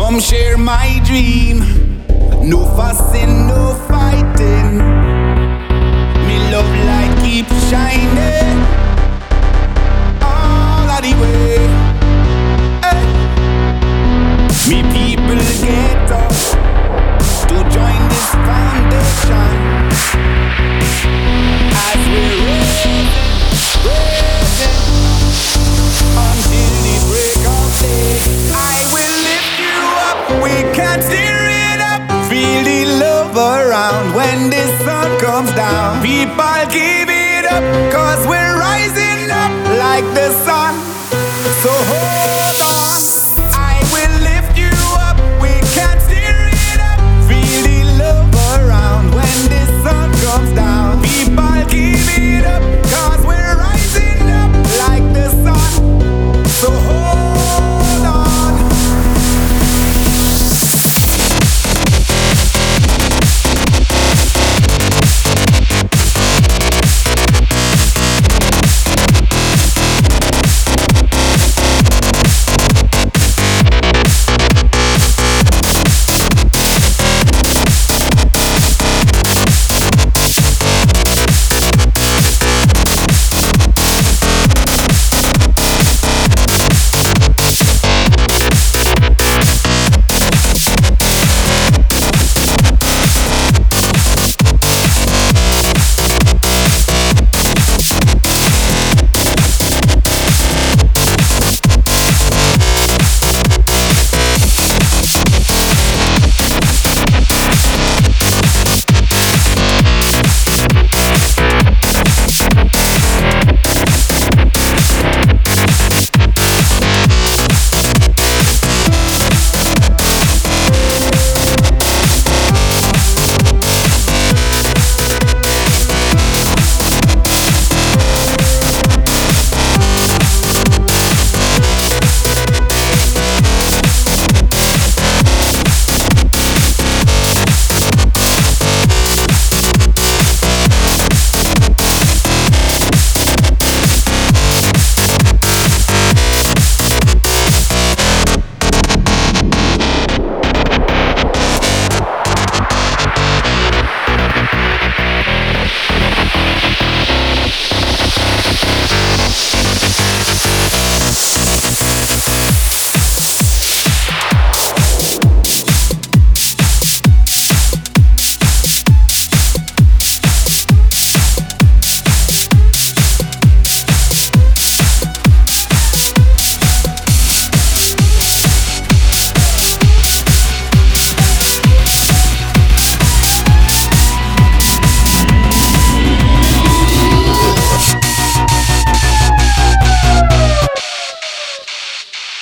Come share my dream. No fussing, no fighting. Me love light keep shining all of the way. Hey. Me people get up to join this foundation as we raise until the break of day. I will lift you up. We can't steer it up. Feel the love around when the sun comes down. People give it up, 'cause we're